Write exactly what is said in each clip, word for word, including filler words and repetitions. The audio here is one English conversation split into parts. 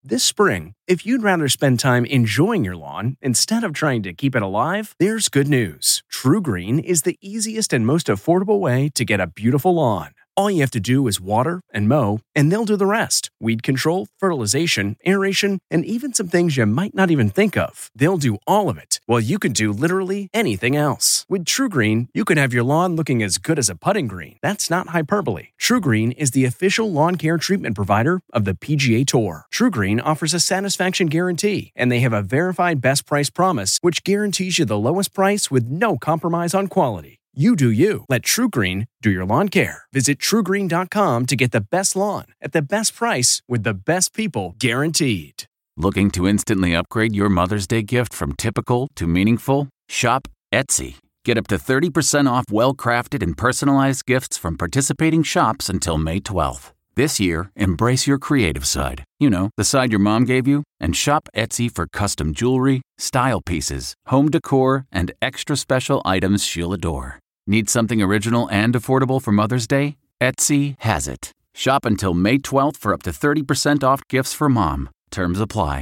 This spring, if you'd rather spend time enjoying your lawn instead of trying to keep it alive, there's good news. TruGreen is the easiest and most affordable way to get a beautiful lawn. All you have to do is water and mow, and they'll do the rest. Weed control, fertilization, aeration, and even some things you might not even think of. They'll do all of it, while you can do literally anything else. With TruGreen, you can have your lawn looking as good as a putting green. That's not hyperbole. TruGreen is the official lawn care treatment provider of the P G A Tour. TruGreen offers a satisfaction guarantee, and they have a verified best price promise, which guarantees you the lowest price with no compromise on quality. You do you. Let TruGreen do your lawn care. Visit True Green dot com to get the best lawn at the best price with the best people guaranteed. Looking to instantly upgrade your Mother's Day gift from typical to meaningful? Shop Etsy. Get up to thirty percent off well-crafted and personalized gifts from participating shops until May twelfth. This year, embrace your creative side. You know, the side your mom gave you. And shop Etsy for custom jewelry, style pieces, home decor, and extra special items she'll adore. Need something original and affordable for Mother's Day? Etsy has it. Shop until May twelfth for up to thirty percent off gifts for mom. Terms apply.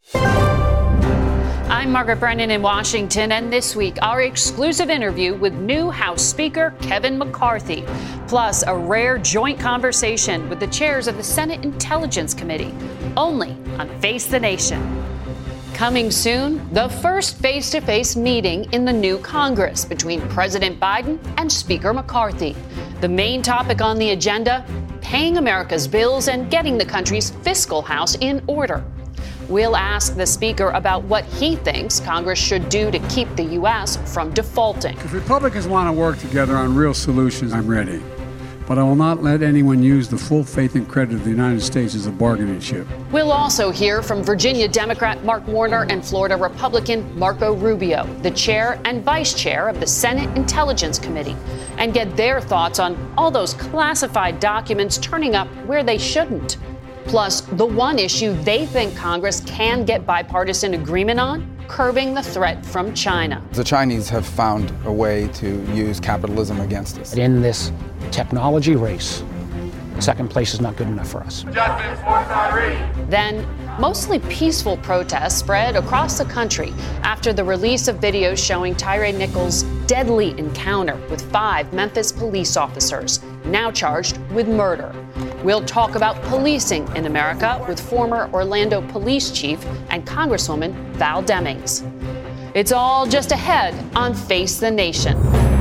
I'm Margaret Brennan in Washington, and this week, our exclusive interview with new House Speaker Kevin McCarthy, plus a rare joint conversation with the chairs of the Senate Intelligence Committee, only on Face the Nation. Coming soon, the first face-to-face meeting in the new Congress between President Biden and Speaker McCarthy. The main topic on the agenda, paying America's bills and getting the country's fiscal house in order. We'll ask the Speaker about what he thinks Congress should do to keep the U S from defaulting. If Republicans want to work together on real solutions, I'm ready. But I will not let anyone use the full faith and credit of the United States as a bargaining chip. We'll also hear from Virginia Democrat Mark Warner and Florida Republican Marco Rubio, the chair and vice chair of the Senate Intelligence Committee, and get their thoughts on all those classified documents turning up where they shouldn't. Plus, the one issue they think Congress can get bipartisan agreement on, curbing the threat from China. The Chinese have found a way to use capitalism against us. In this technology race, second place is not good enough for us. Then, mostly peaceful protests spread across the country after the release of videos showing Tyre Nichols' deadly encounter with five Memphis police officers, now charged with murder. We'll talk about policing in America with former Orlando police chief and Congresswoman Val Demings. It's all just ahead on Face the Nation.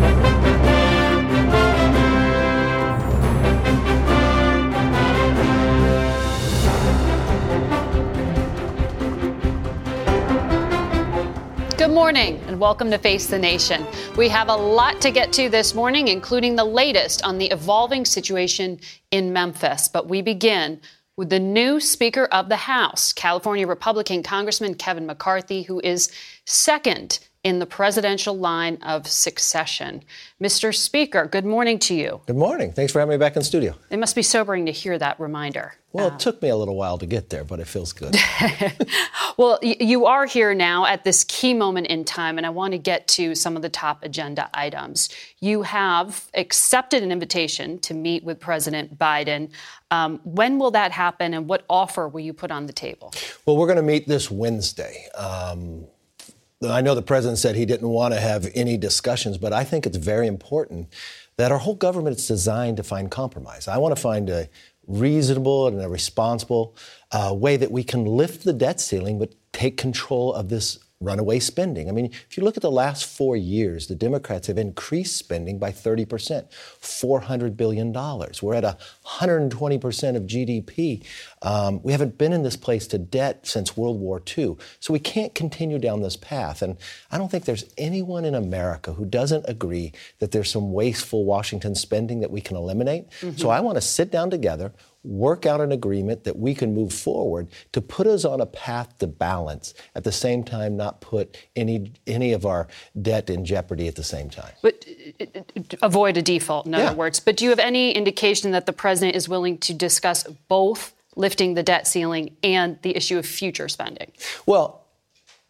Good morning and welcome to Face the Nation. We have a lot to get to this morning, including the latest on the evolving situation in Memphis. But we begin with the new Speaker of the House, California Republican Congressman Kevin McCarthy, who is second in the presidential line of succession. Mister Speaker, good morning to you. Good morning. Thanks for having me back in studio. It must be sobering to hear that reminder. Well, uh, it took me a little while to get there, but it feels good. Well, y- you are here now at this key moment in time, and I want to get to some of the top agenda items. You have accepted an invitation to meet with President Biden. Um, when will that happen, and what offer will you put on the table? Well, we're going to meet this Wednesday. Um, I know the president said he didn't want to have any discussions, but I think it's very important that our whole government is designed to find compromise. I want to find a reasonable and a responsible uh, way that we can lift the debt ceiling but take control of this runaway spending. I mean, if you look at the last four years, the Democrats have increased spending by thirty percent, four hundred billion dollars. We're at one hundred twenty percent of G D P. Um, we haven't been in this place to debt since World War Two. So we can't continue down this path. And I don't think there's anyone in America who doesn't agree that there's some wasteful Washington spending that we can eliminate. Mm-hmm. So I want to sit down together, work out an agreement that we can move forward to put us on a path to balance, at the same time not put any any of our debt in jeopardy at the same time. But uh, avoid a default, in yeah. other words. But do you have any indication that the president is willing to discuss both lifting the debt ceiling and the issue of future spending? Well,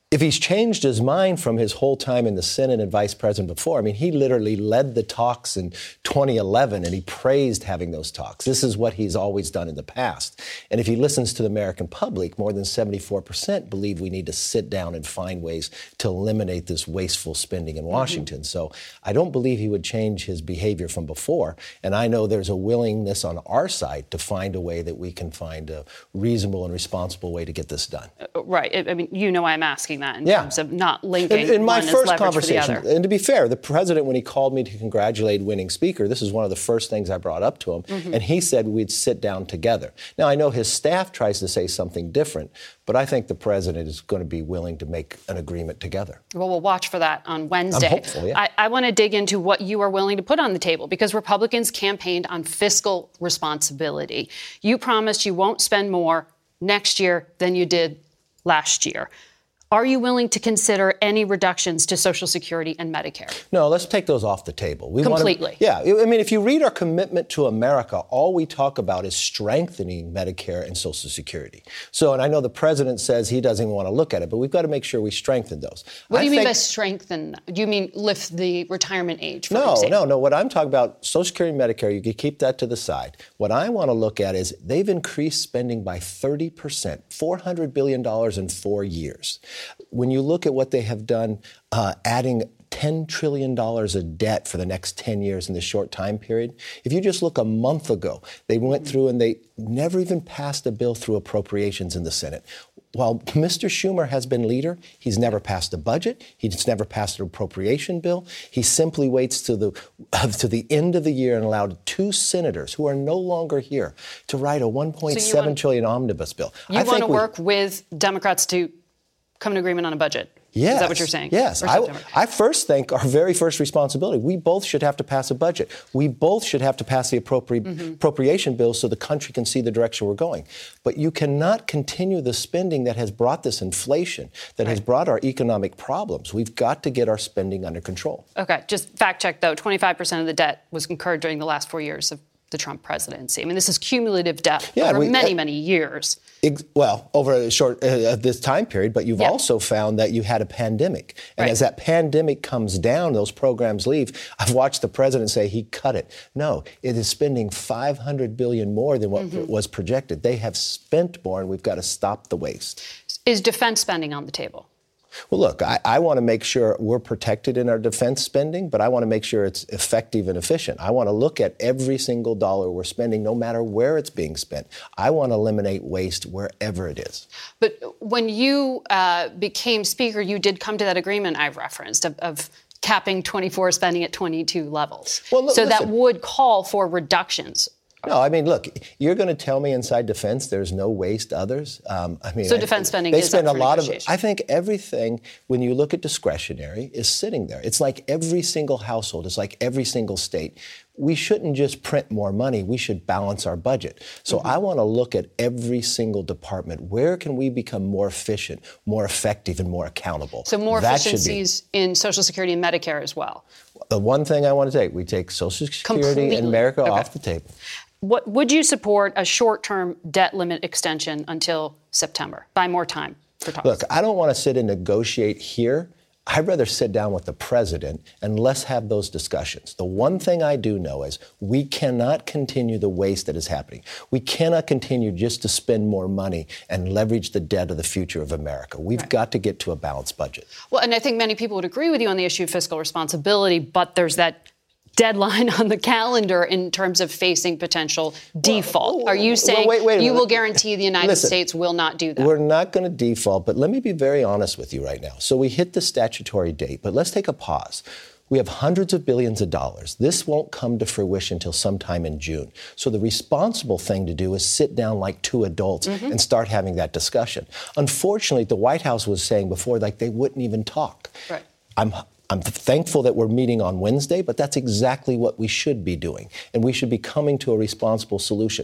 if he's changed his mind from his whole time in the Senate and vice president before, I mean, he literally led the talks in twenty eleven and he praised having those talks. This is what he's always done in the past. And if he listens to the American public, more than seventy-four percent believe we need to sit down and find ways to eliminate this wasteful spending in Washington. Mm-hmm. So I don't believe he would change his behavior from before. And I know there's a willingness on our side to find a way that we can find a reasonable and responsible way to get this done. Uh, right. I mean, you know I'm asking that in yeah. terms of not linking in, in my one first as leverage conversation, for the other. And to be fair, the president, when he called me to congratulate winning speaker, this is one of the first things I brought up to him, mm-hmm. and he said we'd sit down together. Now, I know his staff tries to say something different, but I think the president is going to be willing to make an agreement together. Well, we'll watch for that on Wednesday. I'm hopeful, yeah. I, I want to dig into what you are willing to put on the table, because Republicans campaigned on fiscal responsibility. You promised you won't spend more next year than you did last year. Are you willing to consider any reductions to Social Security and Medicare? No, let's take those off the table. We Completely. Want to, yeah. I mean, if you read our commitment to America, all we talk about is strengthening Medicare and Social Security. So, and I know the president says he doesn't want to look at it, but we've got to make sure we strengthen those. What I do you think, mean by strengthen? Do you mean lift the retirement age, for No, example? no, no. What I'm talking about, Social Security and Medicare, you can keep that to the side. What I want to look at is they've increased spending by thirty percent, four hundred billion dollars in four years. When you look at what they have done, uh, adding ten trillion dollars of debt for the next ten years in this short time period. If you just look a month ago, they went through and they never even passed a bill through appropriations in the Senate. While Mister Schumer has been leader, he's never passed a budget. He's never passed an appropriation bill. He simply waits to the uh, to the end of the year and allowed two senators who are no longer here to write a one point seven trillion omnibus bill. You I want think to we, work with Democrats to come to an agreement on a budget? Yes. Is that what you're saying? Yes. I, I first think our very first responsibility, we both should have to pass a budget. We both should have to pass the appropri- mm-hmm. appropriation bill so the country can see the direction we're going. But you cannot continue the spending that has brought this inflation, that right. has brought our economic problems. We've got to get our spending under control. Okay. Just fact check, though. twenty-five percent of the debt was incurred during the last four years of the Trump presidency. I mean, this is cumulative debt yeah, over we, many, uh, many years. Ex- well, over a short uh, this time period, but you've yeah. also found that you had a pandemic. And right. as that pandemic comes down, those programs leave. I've watched the president say he cut it. No, it is spending five hundred billion dollars more than what mm-hmm. was projected. They have spent more, and we've got to stop the waste. Is defense spending on the table? Well, look, I, I want to make sure we're protected in our defense spending, but I want to make sure it's effective and efficient. I want to look at every single dollar we're spending, no matter where it's being spent. I want to eliminate waste wherever it is. But when you uh, became Speaker, you did come to that agreement I've referenced of, of capping twenty-four spending at twenty-two levels. Well, look, so listen. That would call for reductions. No, I mean, look, you're going to tell me inside defense there's no waste others? Um, I mean, so defense I, spending they is spend up a for lot of. I think everything, when you look at discretionary, is sitting there. It's like every single household. It's like every single state. We shouldn't just print more money. We should balance our budget. So mm-hmm. I want to look at every single department. Where can we become more efficient, more effective, and more accountable? So more that efficiencies in Social Security and Medicare as well. The one thing I want to take, we take Social Security Completely. and Medicare okay. off the table. What, would you support a short-term debt limit extension until September? Buy more time for talks. Look, I don't want to sit and negotiate here. I'd rather sit down with the president and let's have those discussions. The one thing I do know is we cannot continue the waste that is happening. We cannot continue just to spend more money and leverage the debt of the future of America. We've right. got to get to a balanced budget. Well, and I think many people would agree with you on the issue of fiscal responsibility, but there's that deadline on the calendar in terms of facing potential default. Well, Are you saying well, wait, wait you will guarantee the United Listen, States will not do that? We're not going to default, but let me be very honest with you right now. So we hit the statutory date, but let's take a pause. We have hundreds of billions of dollars. This won't come to fruition until sometime in June. So the responsible thing to do is sit down like two adults mm-hmm. and start having that discussion. Unfortunately, the White House was saying before, like they wouldn't even talk. Right. I'm I'm thankful that we're meeting on Wednesday, but that's exactly what we should be doing. And we should be coming to a responsible solution.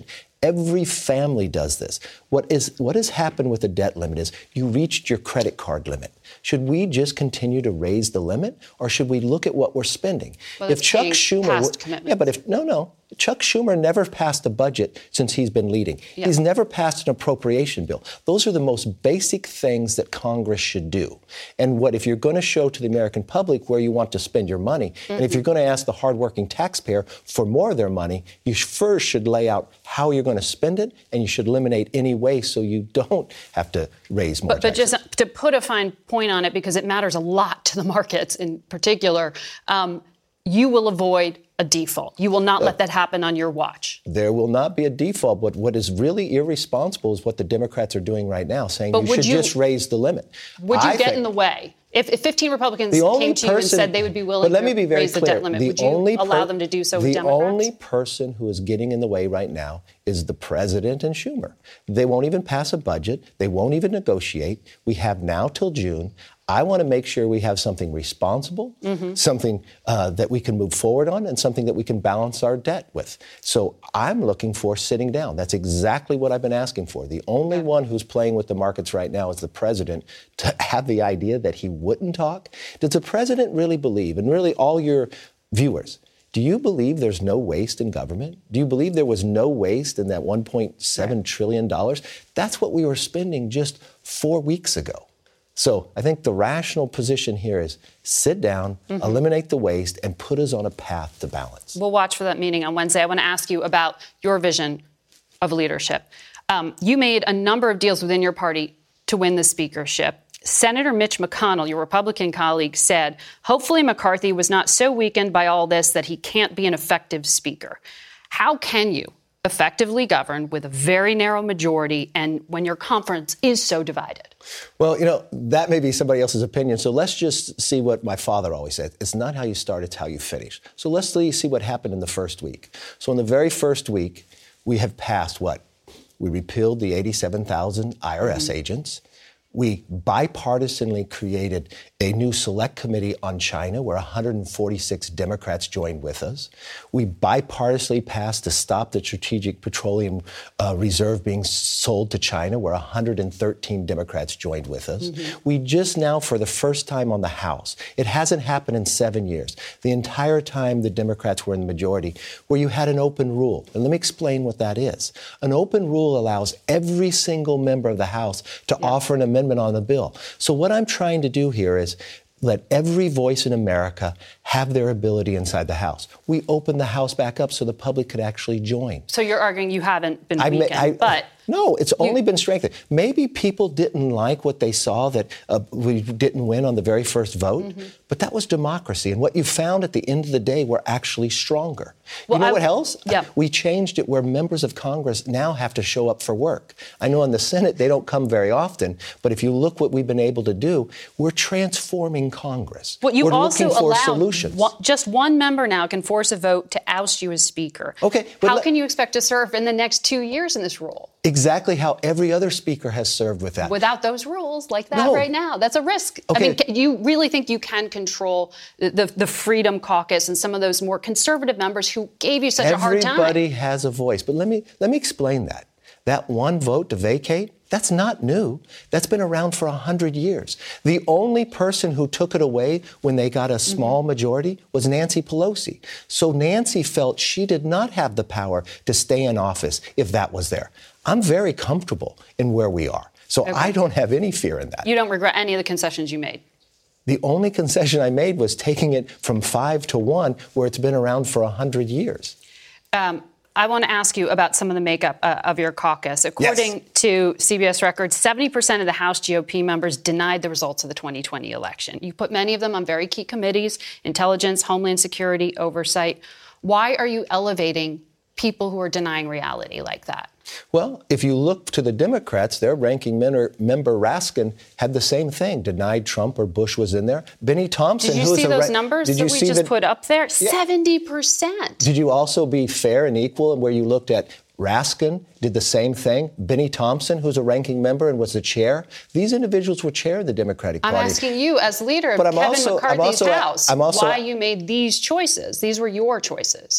Every family does this. What is what has happened with the debt limit is you reached your credit card limit. Should we just continue to raise the limit, or should we look at what we're spending? Well, if Chuck Schumer, w- yeah, but if no, no, Chuck Schumer never passed a budget since he's been leading. Yeah. He's never passed an appropriation bill. Those are the most basic things that Congress should do. And what if you're going to show to the American public where you want to spend your money, mm-hmm. and if you're going to ask the hardworking taxpayer for more of their money, you first should lay out how you're going to spend it, and you should eliminate any waste so you don't have to raise more but, but taxes. just to put a fine point on it, because it matters a lot to the markets in particular, um, you will avoid a default. You will not let that happen on your watch. There will not be a default, but what is really irresponsible is what the Democrats are doing right now, saying but you should you, just raise the limit. Would you I get think, in the way? If, if fifteen Republicans the only came to you and person, said they would be willing but let me to be very raise clear, the debt limit, the would you only allow per, them to do so with the Democrats? The only person who is getting in the way right now is the president and Schumer. They won't even pass a budget. They won't even negotiate. We have now till June. I want to make sure we have something responsible, mm-hmm. something uh, that we can move forward on, and something that we can balance our debt with. So I'm looking for sitting down. That's exactly what I've been asking for. The only one who's playing with the markets right now is the president, to have the idea that he wouldn't talk. Does the president really believe, and really all your viewers, do you believe there's no waste in government? Do you believe there was no waste in that one point seven right. trillion dollars? That's what we were spending just four weeks ago. So I think the rational position here is sit down, mm-hmm. eliminate the waste, and put us on a path to balance. We'll watch for that meeting on Wednesday. I want to ask you about your vision of leadership. Um, you made a number of deals within your party to win the speakership. Senator Mitch McConnell, your Republican colleague, said, hopefully McCarthy was not so weakened by all this that he can't be an effective speaker. How can you effectively govern with a very narrow majority and when your conference is so divided? Well, you know, that may be somebody else's opinion. So let's just see what my father always said. It's not how you start, it's how you finish. So let's see what happened in the first week. So in the very first week, we have passed what? We repealed the eighty-seven thousand I R S mm-hmm. agents. We bipartisanly created a new select committee on China where one hundred forty-six Democrats joined with us. We bipartisanly passed to stop the strategic petroleum uh, reserve being sold to China where one hundred thirteen Democrats joined with us. Mm-hmm. We just now, for the first time on the House, it hasn't happened in seven years, the entire time the Democrats were in the majority, where you had an open rule. And let me explain what that is. An open rule allows every single member of the House to yeah. offer an amendment on the bill. So what I'm trying to do here is let every voice in America have their ability inside the House. We opened the House back up so the public could actually join. So you're arguing you haven't been I, weakened, I, but... No, it's you, only been strengthened. Maybe people didn't like what they saw, that uh, we didn't win on the very first vote, mm-hmm. but that was democracy. And what you found at the end of the day, we're actually stronger. Well, you know I, what else? Yeah. We changed it where members of Congress now have to show up for work. I know in the Senate they don't come very often, but if you look what we've been able to do, we're transforming Congress. Well, you we're also looking for allow solutions. One, just one member now can force a vote to oust you as Speaker. Okay. How let, can you expect to serve in the next two years in this role? Exactly how every other speaker has served with that. Without those rules like that no. right now. That's a risk. Okay. I mean, you really think you can control the, the, the Freedom Caucus and some of those more conservative members who gave you such Everybody a hard time? Everybody has a voice. But let me let me explain that. That one vote to vacate, that's not new. That's been around for one hundred years. The only person who took it away when they got a small mm-hmm. majority was Nancy Pelosi. So Nancy felt she did not have the power to stay in office if that was there. I'm very comfortable in where we are. So okay. I don't have any fear in that. You don't regret any of the concessions you made? The only concession I made was taking it from five to one, where it's been around for one hundred years. Um, I want to ask you about some of the makeup uh, of your caucus. According yes. to C B S Records, seventy percent of the House G O P members denied the results of the twenty twenty election. You put many of them on very key committees: Intelligence, Homeland Security, Oversight. Why are you elevating people who are denying reality like that? Well, if you look to the Democrats, their ranking member, member Raskin had the same thing, denied Trump or Bush was in there. Benny Thompson, Did you who see is those ra- numbers did that you we see just the, put up there? Yeah. seventy percent. Did you also be fair and equal where you looked at Raskin did the same thing? Benny Thompson, who's a ranking member and was the chair. These individuals were chair of the Democratic Party. I'm asking you, as leader of but I'm Kevin also, McCarthy's I'm also, House, I'm also, why you made these choices. These were your choices.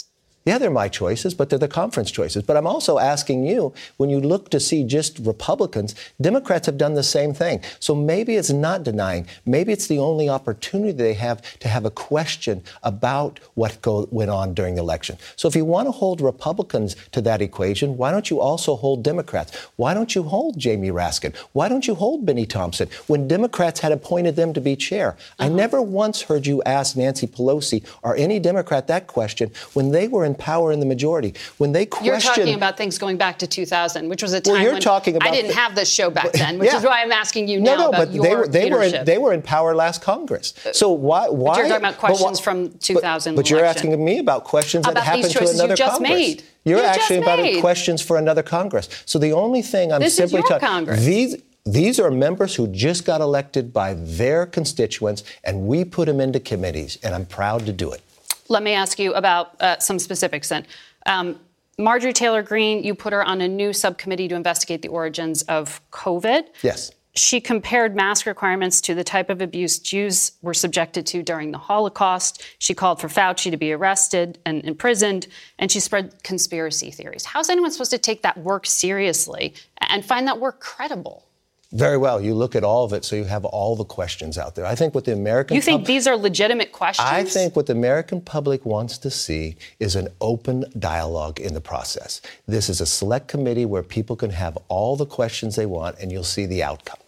Yeah, they're my choices, but they're the conference choices. But I'm also asking you, when you look to see just Republicans, Democrats have done the same thing. So maybe it's not denying. Maybe it's the only opportunity they have to have a question about what go, went on during the election. So if you want to hold Republicans to that equation, why don't you also hold Democrats? Why don't you hold Jamie Raskin? Why don't you hold Benny Thompson when Democrats had appointed them to be chair? Uh-huh. I never once heard you ask Nancy Pelosi or any Democrat that question when they were in power in the majority. When they questioned... You're talking about things going back to two thousand, which was a time well, you're when talking about I didn't the, have this show back then, which yeah. is why I'm asking you now no, no, about but your they were, they leadership. Were in, they were in power last Congress. So why... why but you're talking about questions why, from two thousand But, but you're election. asking me about questions about that happened to another you just Congress. Made. You're you actually just about made. questions for another Congress. So the only thing I'm this simply talking... These... These are members who just got elected by their constituents, and we put them into committees, and I'm proud to do it. Let me ask you about uh, some specifics then. Um, Marjorie Taylor Greene, you put her on a new subcommittee to investigate the origins of COVID. Yes. She compared mask requirements to the type of abuse Jews were subjected to during the Holocaust. She called for Fauci to be arrested and imprisoned, and she spread conspiracy theories. How's anyone supposed to take that work seriously and find that work credible? Very well. You look at all of it, so you have all the questions out there. I think what the American You think pub- these are legitimate questions? I think what the American public wants to see is an open dialogue in the process. This is a select committee where people can have all the questions they want, and you'll see the outcome.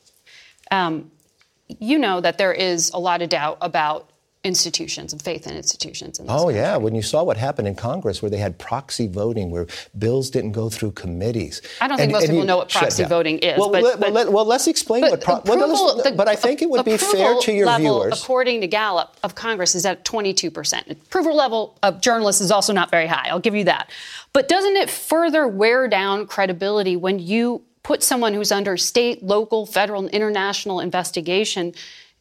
Um, you know that there is a lot of doubt about institutions and faith in institutions. In this oh, country. yeah. When you saw what happened in Congress where they had proxy voting, where bills didn't go through committees. I don't think and, most and people you, know what proxy voting is. Well, but, let, but, well, let, well, let's explain but what proxy well, voting is. But I think it would be fair to your level, viewers. According to Gallup, of Congress is at twenty-two percent. Approval level of journalists is also not very high. I'll give you that. But doesn't it further wear down credibility when you put someone who's under state, local, federal, and international investigation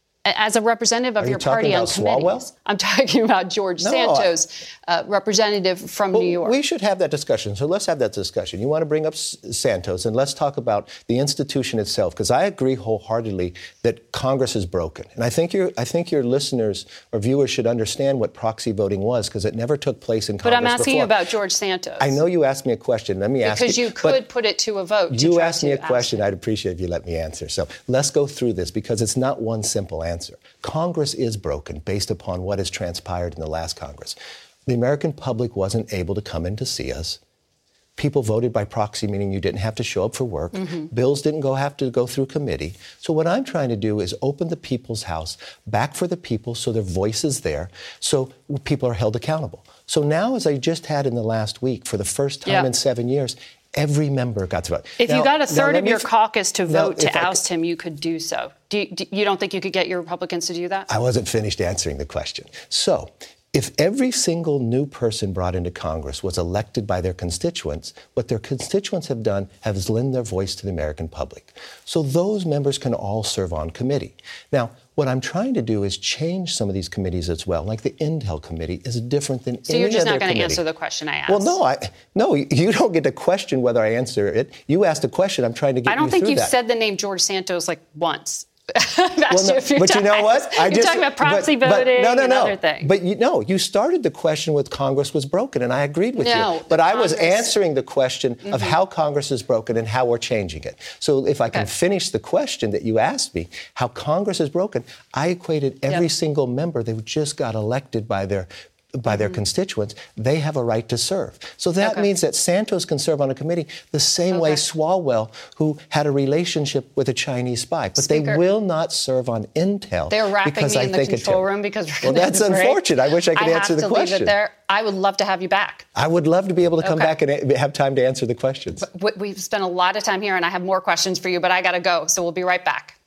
as a representative of Are your you party on talking committees? about Swalwell? I'm talking about George No, Santos, uh, representative from well, New York. We should have that discussion. So let's have that discussion. You want to bring up S- Santos, and let's talk about the institution itself, because I agree wholeheartedly that Congress is broken. And I think your I think your listeners or viewers should understand what proxy voting was, because it never took place in Congress But I'm asking before. you about George Santos. I know you asked me a question. Let me ask you. Because you could put it to a vote. To you try asked me to a question. ask I'd appreciate if you let me answer. So let's go through this, because it's not one simple answer. Congress is broken based upon what has transpired in the last Congress. The American public wasn't able to come in to see us. People voted by proxy, meaning you didn't have to show up for work. Mm-hmm. Bills didn't go have to go through committee. So what I'm trying to do is open the people's house back for the people so their voice is there, so people are held accountable. So now, as I just had in the last week, for the first time yeah. in seven years, every member got to vote. If now, you got a third of your f- caucus to now, vote to I oust could, him, you could do so. Do you, do you don't think you could get your Republicans to do that? I wasn't finished answering the question. So, if every single new person brought into Congress was elected by their constituents, what their constituents have done has lent their voice to the American public. So those members can all serve on committee. Now, what I'm trying to do is change some of these committees as well. Like the Intel Committee is different than so any other committee. So you're just not going to answer the question I asked? Well, no, I, no, you don't get to question whether I answer it. You asked a question. I'm trying to get you through that. I don't think you've said the name George Santos like once. Well, no, you but you know what? I You're just, talking about proxy but, voting but, no, no, and no. other things. But you know, you started the question with Congress was broken, and I agreed with no, you. But I Congress. was answering the question mm-hmm. of how Congress is broken and how we're changing it. So if I can okay. finish the question that you asked me, how Congress is broken, I equated every yep. single member that just got elected by their by their mm-hmm. constituents, they have a right to serve. So that okay. means that Santos can serve on a committee the same okay. way Swalwell, who had a relationship with a Chinese spy. But Speaker, they will not serve on Intel. They're wrapping because me I in the think control it room because we're Well, that's unfortunate. I wish I could I answer have the to question. Leave it there. I would love to have you back. I would love to be able to come okay. back and have time to answer the questions. But we've spent a lot of time here, and I have more questions for you, but I got to go, so we'll be right back.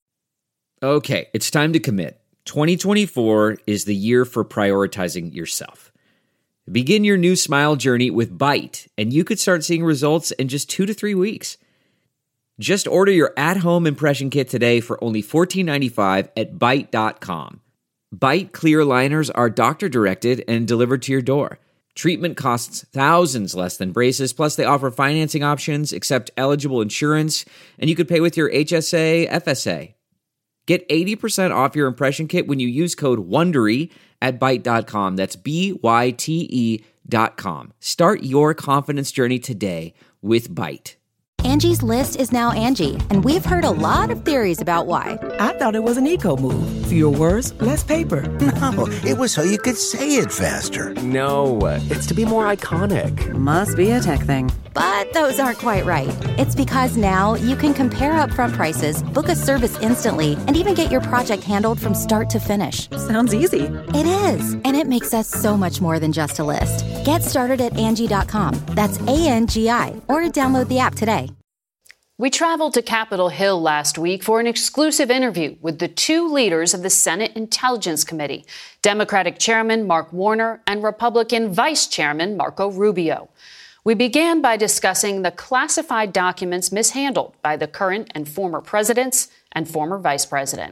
Okay, it's time to commit. twenty twenty-four is the year for prioritizing yourself. Begin your new smile journey with Byte, and you could start seeing results in just two to three weeks. Just order your at-home impression kit today for only fourteen ninety-five at byte dot com. Byte clear liners are doctor-directed and delivered to your door. Treatment costs thousands less than braces, plus they offer financing options, accept eligible insurance, and you could pay with your H S A, F S A. Get eighty percent off your impression kit when you use code WONDERY at byte dot com. That's B Y T E dot com. Start your confidence journey today with Byte. Angie's List is now Angie, and we've heard a lot of theories about why. I thought it was an eco move. Fewer words, less paper. No, it was so you could say it faster. No, it's to be more iconic. Must be a tech thing. But those aren't quite right. It's because now you can compare upfront prices, book a service instantly, and even get your project handled from start to finish. Sounds easy. It is, and it makes us so much more than just a list. Get started at Angie dot com. That's A N G I, or download the app today. We traveled to Capitol Hill last week for an exclusive interview with the two leaders of the Senate Intelligence Committee, Democratic Chairman Mark Warner and Republican Vice Chairman Marco Rubio. We began by discussing the classified documents mishandled by the current and former presidents and former vice president.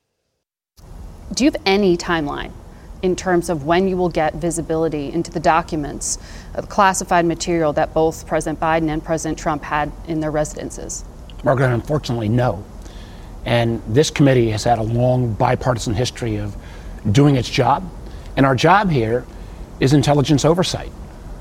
Do you have any timeline in terms of when you will get visibility into the documents, uh, the classified material that both President Biden and President Trump had in their residences? Margaret, unfortunately, no. And this committee has had a long bipartisan history of doing its job. And our job here is intelligence oversight.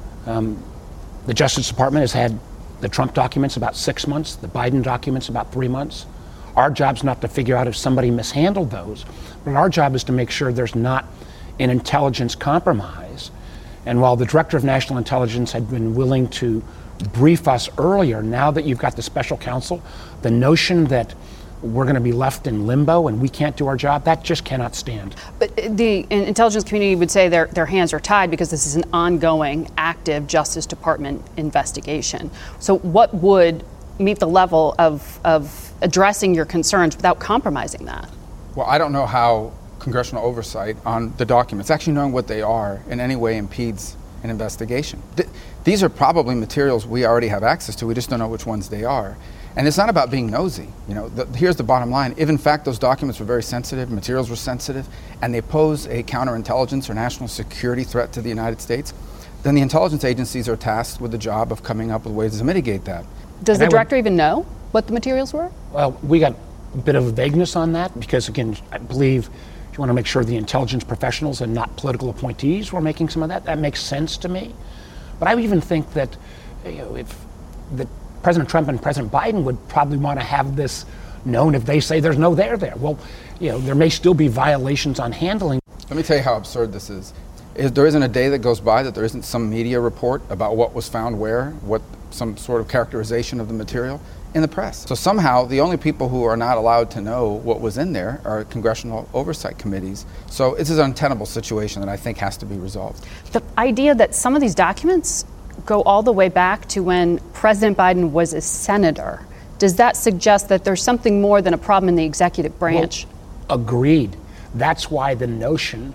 Um, the Justice Department has had the Trump documents about six months, the Biden documents about three months. Our job's not to figure out if somebody mishandled those, but our job is to make sure there's not an intelligence compromise. And while the Director of National Intelligence had been willing to brief us earlier, now that you've got the special counsel, the notion that we're going to be left in limbo and we can't do our job, that just cannot stand. But the intelligence community would say their, their hands are tied because this is an ongoing, active Justice Department investigation. So what would meet the level of, of addressing your concerns without compromising that? Well, I don't know how congressional oversight on the documents, actually knowing what they are, in any way impedes an investigation. Th- these are probably materials we already have access to. We just don't know which ones they are. And it's not about being nosy. You know, the, here's the bottom line. If in fact those documents were very sensitive, materials were sensitive, and they pose a counterintelligence or national security threat to the United States, then the intelligence agencies are tasked with the job of coming up with ways to mitigate that. Does and the director would, even know what the materials were? Well, we got a bit of vagueness on that because, again, I believe you want to make sure the intelligence professionals and not political appointees were making some of that. That makes sense to me. But I would even think that, you know, if the President Trump and President Biden would probably want to have this known if they say there's no there there. Well, you know, there may still be violations on handling. Let me tell you how absurd this is. Is there isn't a day that goes by that there isn't some media report about what was found where, what some sort of characterization of the material in the press. So somehow the only people who are not allowed to know what was in there are congressional oversight committees. So this is an untenable situation that I think has to be resolved. The idea that some of these documents go all the way back to when President Biden was a senator, does that suggest that there's something more than a problem in the executive branch? Well, agreed. That's why the notion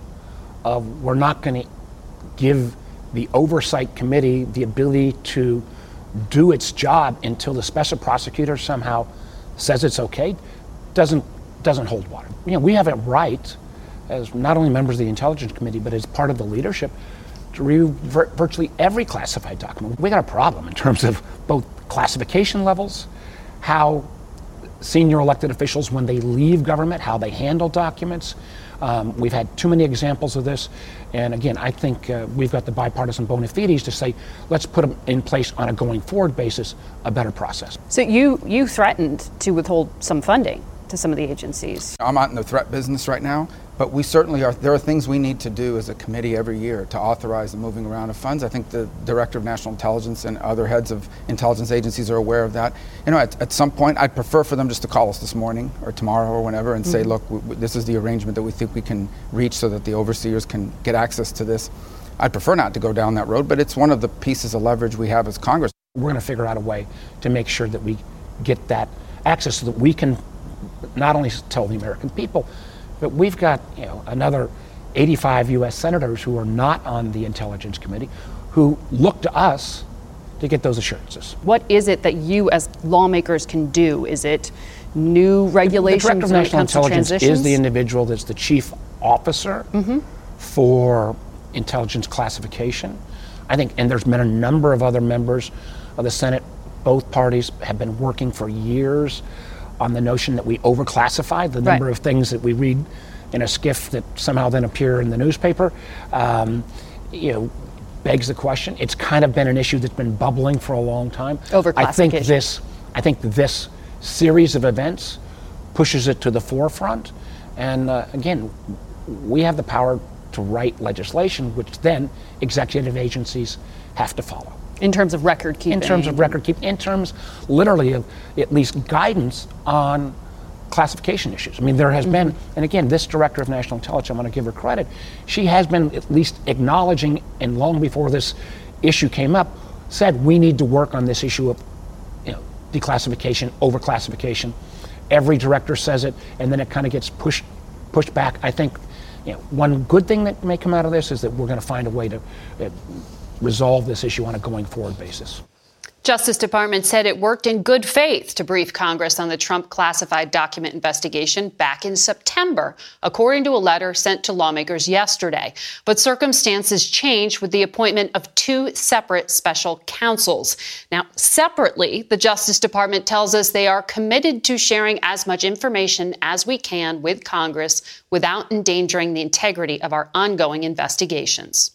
of we're not going to give the oversight committee the ability to do its job until the special prosecutor somehow says it's okay doesn't doesn't hold water. You know, we have a right as not only members of the Intelligence Committee but as part of the leadership to review vir- virtually every classified document. We got a problem in terms of both classification levels, how senior elected officials, when they leave government, how they handle documents. Um, we've had too many examples of this. And again, I think uh, we've got the bipartisan bona fides to say, let's put them in place on a going forward basis, a better process. So you, you threatened to withhold some funding to some of the agencies. I'm not in the threat business right now, but we certainly are. There are things we need to do as a committee every year to authorize the moving around of funds. I think the Director of National Intelligence and other heads of intelligence agencies are aware of that. You know, at, at some point, I'd prefer for them just to call us this morning or tomorrow or whenever and mm-hmm. say, look, w- w- this is the arrangement that we think we can reach so that the overseers can get access to this. I'd prefer not to go down that road, but it's one of the pieces of leverage we have as Congress. We're going to figure out a way to make sure that we get that access so that we can not only tell the American people, but we've got, you know, another eighty-five U S senators who are not on the Intelligence Committee who look to us to get those assurances. What is it that you as lawmakers can do? Is it new regulations? The Director of National Intelligence is the individual that's the chief officer mm-hmm. for intelligence classification. I think, and there's been a number of other members of the Senate. Both parties have been working for years on the notion that we overclassify the number right. of things that we read in a skiff that somehow then appear in the newspaper. Um, you know, begs the question. It's kind of been an issue that's been bubbling for a long time. Overclassification. I think this, I think this series of events pushes it to the forefront. And uh, again, we have the power to write legislation, which then executive agencies have to follow. In terms of record keeping. In terms of record keeping, in terms literally of at least guidance on classification issues. I mean, there has mm-hmm. been, and again, this director of national intelligence, I'm going to give her credit, she has been at least acknowledging, and long before this issue came up, said we need to work on this issue of, you know, declassification, overclassification. Every director says it, and then it kind of gets pushed pushed back. I think, you know, one good thing that may come out of this is that we're going to find a way to uh, resolve this issue on a going forward basis. Justice Department said it worked in good faith to brief Congress on the Trump classified document investigation back in September, according to a letter sent to lawmakers yesterday. But circumstances changed with the appointment of two separate special counsels. Now, separately, the Justice Department tells us they are committed to sharing as much information as we can with Congress without endangering the integrity of our ongoing investigations.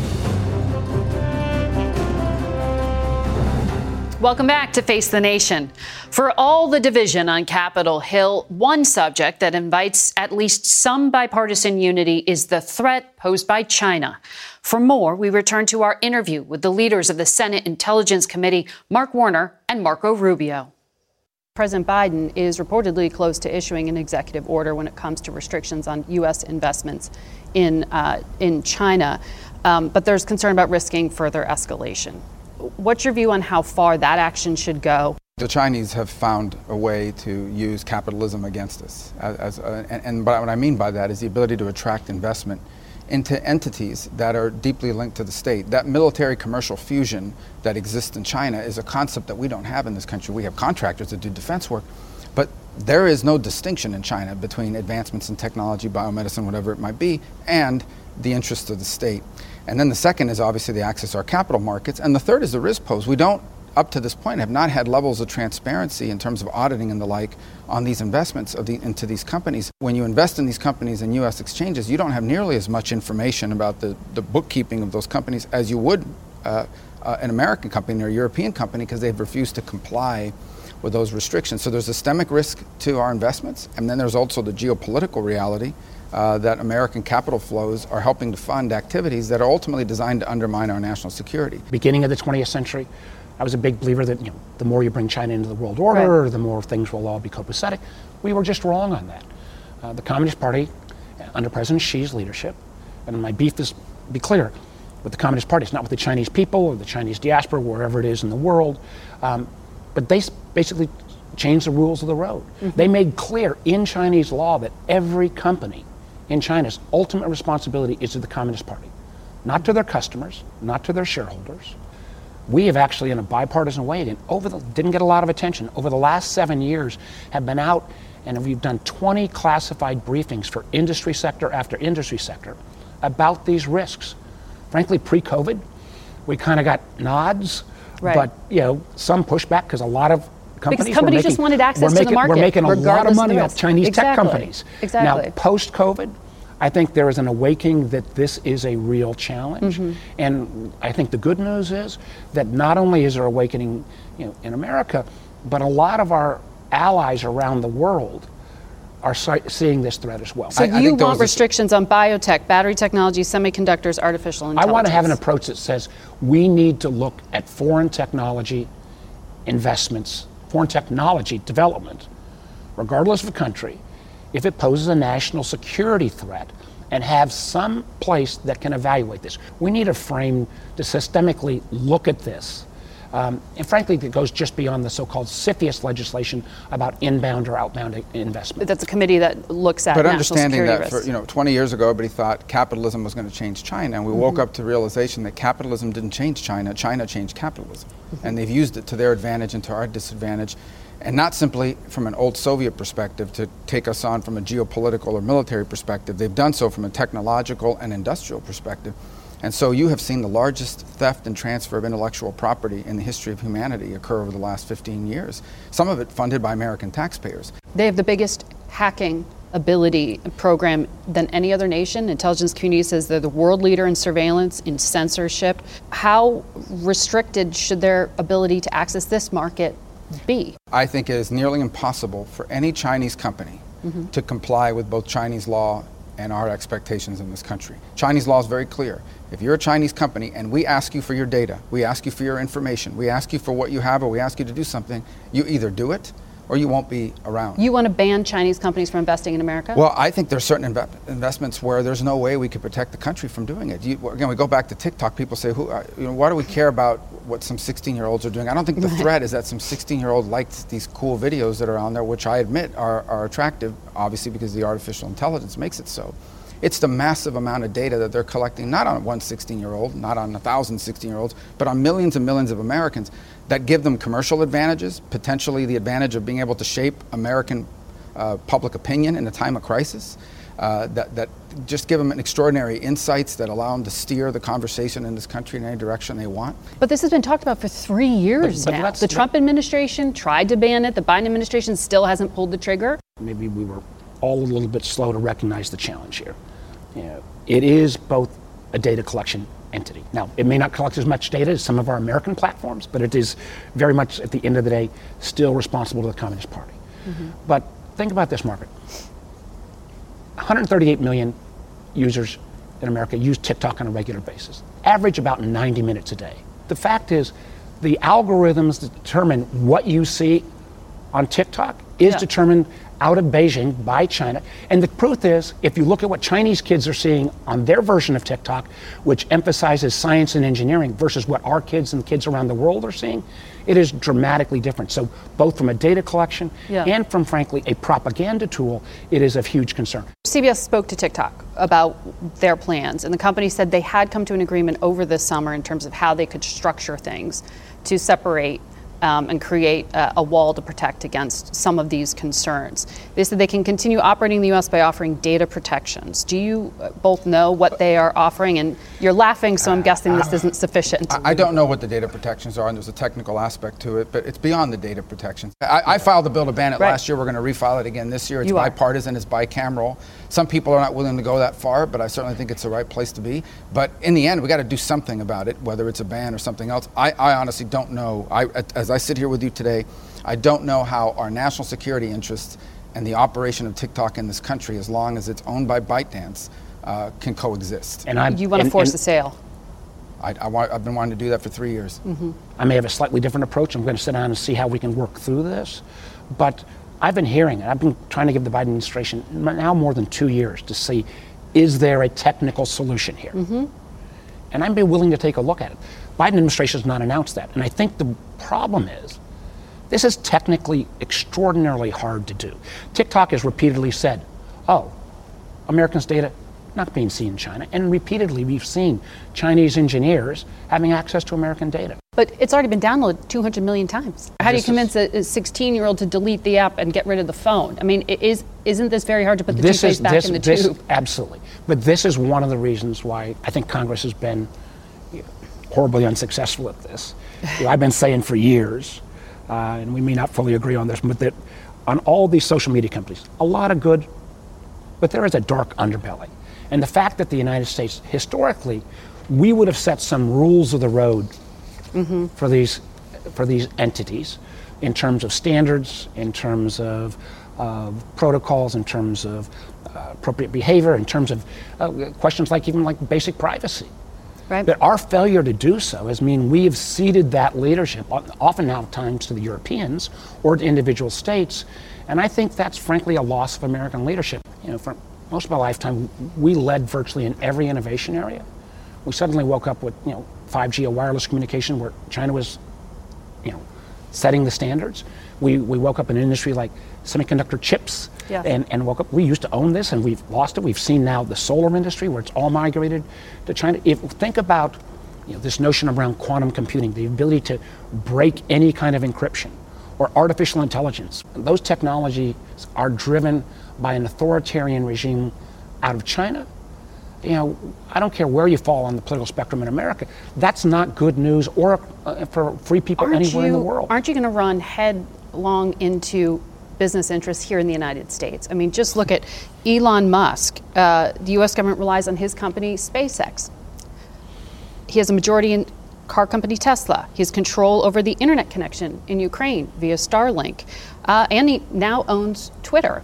Welcome back to Face the Nation. For all the division on Capitol Hill, one subject that invites at least some bipartisan unity is the threat posed by China. For more, we return to our interview with the leaders of the Senate Intelligence Committee, Mark Warner and Marco Rubio. President Biden is reportedly close to issuing an executive order when it comes to restrictions on U S investments in, uh, in China, um, but there's concern about risking further escalation. What's your view on how far that action should go? The Chinese have found a way to use capitalism against us. As, as uh, and, and what I mean by that is the ability to attract investment into entities that are deeply linked to the state. That military commercial fusion that exists in China is a concept that we don't have in this country. We have contractors that do defense work, but there is no distinction in China between advancements in technology, biomedicine, whatever it might be, and the interests of the state. And then the second is obviously the access to our capital markets. And the third is the risk pose. We don't, up to this point, have not had levels of transparency in terms of auditing and the like on these investments of the, into these companies. When you invest in these companies in U S exchanges, you don't have nearly as much information about the, the bookkeeping of those companies as you would uh, uh, an American company or a European company, because they've refused to comply with those restrictions. So there's systemic risk to our investments. And then there's also the geopolitical reality Uh, that American capital flows are helping to fund activities that are ultimately designed to undermine our national security. Beginning of the twentieth century, I was a big believer that, you know, the more you bring China into the world order, right, the more things will all be copacetic. We were just wrong on that. Uh, the Communist Party, under President Xi's leadership, and my beef is, be clear, with the Communist Party, it's not with the Chinese people or the Chinese diaspora, wherever it is in the world, um, but they basically changed the rules of the road. Mm-hmm. They made clear in Chinese law that every company in China's ultimate responsibility is to the Communist Party, not to their customers, not to their shareholders. We have actually, in a bipartisan way, and over the, didn't get a lot of attention, over the last seven years have been out and we've done twenty classified briefings for industry sector after industry sector about these risks. Frankly, pre-COVID, we kind of got nods, right, but you know, some pushback because a lot of companies, because companies making, just wanted access making, to the market. We're making a lot of money of off Chinese exactly. tech companies. Exactly. Now, post-COVID, I think there is an awakening that this is a real challenge. Mm-hmm. And I think the good news is that not only is there awakening, you know, in America, but a lot of our allies around the world are seeing this threat as well. So I, you I want restrictions on biotech, battery technology, semiconductors, artificial intelligence? I want to have an approach that says we need to look at foreign technology investments, foreign technology development, regardless of the country, if it poses a national security threat, and have some place that can evaluate this. We need a frame to systemically look at this. Um, and frankly, it goes just beyond the so-called CFIUS legislation about inbound or outbound investment. That's a committee that looks at but national understanding security that risks. For, you know, twenty years ago, everybody thought capitalism was going to change China, and we mm-hmm. woke up to realization that capitalism didn't change China. China changed capitalism, mm-hmm. and they've used it to their advantage and to our disadvantage, and not simply from an old Soviet perspective to take us on from a geopolitical or military perspective. They've done so from a technological and industrial perspective. And so you have seen the largest theft and transfer of intellectual property in the history of humanity occur over the last fifteen years, some of it funded by American taxpayers. They have the biggest hacking ability program than any other nation. Intelligence community says they're the world leader in surveillance, in censorship. How restricted should their ability to access this market be? I think it is nearly impossible for any Chinese company mm-hmm. to comply with both Chinese law and our expectations in this country. Chinese law is very clear. If you're a Chinese company and we ask you for your data, we ask you for your information, we ask you for what you have, or we ask you to do something, you either do it or you won't be around. You want to ban Chinese companies from investing in America? Well, I think there's certain inve- investments where there's no way we could protect the country from doing it. You, again, we go back to TikTok. People say, "Who? Uh, you know, why do we care about what some sixteen-year-olds are doing?" I don't think the threat is that some sixteen-year-old liked these cool videos that are on there, which I admit are, are attractive, obviously because the artificial intelligence makes it so. It's the massive amount of data that they're collecting, not on one sixteen-year-old, not on a thousand sixteen-year-olds, but on millions and millions of Americans that give them commercial advantages, potentially the advantage of being able to shape American uh, public opinion in a time of crisis, uh, that, that just give them an extraordinary insights that allow them to steer the conversation in this country in any direction they want. But this has been talked about for three years but, but now. The Trump administration tried to ban it. The Biden administration still hasn't pulled the trigger. Maybe we were all a little bit slow to recognize the challenge here. You know, it is both a data collection entity. Now, it may not collect as much data as some of our American platforms, but it is very much, at the end of the day, still responsible to the Communist Party. Mm-hmm. But think about this market. one hundred thirty-eight million users in America use TikTok on a regular basis, average about ninety minutes a day. The fact is, the algorithms that determine what you see on TikTok is yeah. determined out of Beijing by China. And the proof is, if you look at what Chinese kids are seeing on their version of TikTok, which emphasizes science and engineering, versus what our kids and kids around the world are seeing, it is dramatically different. So both from a data collection yeah. and from, frankly, a propaganda tool, it is of huge concern. C B S spoke to TikTok about their plans, and the company said they had come to an agreement over this summer in terms of how they could structure things to separate Um, and create uh, a wall to protect against some of these concerns. They said they can continue operating in the U S by offering data protections. Do you both know what they are offering? And you're laughing, so I'm guessing this isn't sufficient. I, I don't know what the data protections are, and there's a technical aspect to it, but it's beyond the data protections. I, I filed a bill to ban it right. last year. We're going to refile it again this year. It's you bipartisan, are. it's bicameral. Some people are not willing to go that far, but I certainly think it's the right place to be. But in the end, we got to do something about it, whether it's a ban or something else. I, I honestly don't know. I, as I sit here with you today, I don't know how our national security interests and the operation of TikTok in this country, as long as it's owned by ByteDance, uh, can coexist. And I, you want to force a sale? I, I want, I've been wanting to do that for three years. Mm-hmm. I may have a slightly different approach. I'm going to sit down and see how we can work through this. But I've been hearing it. I've been trying to give the Biden administration now more than two years to see, is there a technical solution here? Mm-hmm. And I'd be willing to take a look at it. Biden administration has not announced that. And I think the problem is, this is technically extraordinarily hard to do. TikTok has repeatedly said, oh, Americans' data not being seen in China. And repeatedly we've seen Chinese engineers having access to American data. But it's already been downloaded two hundred million times. How do you convince a sixteen-year-old to delete the app and get rid of the phone? I mean, it is, isn't this very hard to put the this toothpaste is, back this, in the this, tube? Absolutely. But this is one of the reasons why I think Congress has been horribly unsuccessful at this. You know, I've been saying for years, uh, and we may not fully agree on this, but that on all these social media companies, a lot of good, but there is a dark underbelly. And the fact that the United States, historically, we would have set some rules of the road mm-hmm. for these for these entities in terms of standards, in terms of uh, protocols, in terms of uh, appropriate behavior, in terms of uh, questions like even like basic privacy. Right. But our failure to do so has mean we have ceded that leadership, often now times to the Europeans or to individual states. And I think that's frankly a loss of American leadership. You know, for most of my lifetime, we led virtually in every innovation area. We suddenly woke up with, you know, five G, a wireless communication where China was, you know, setting the standards. We we woke up in an industry like semiconductor chips yeah. and, and woke up. We used to own this and we've lost it. We've seen now the solar industry where it's all migrated to China. If think about, you know, this notion around quantum computing, the ability to break any kind of encryption, or artificial intelligence. Those technologies are driven by an authoritarian regime out of China. You know, I don't care where you fall on the political spectrum in America. That's not good news or uh, for free people aren't anywhere you, in the world. Aren't you going to run headlong into business interests here in the United States. I mean, just look at Elon Musk. Uh, the U S government relies on his company, SpaceX. He has a majority in car company Tesla. He has control over the internet connection in Ukraine via Starlink. Uh, and he now owns Twitter.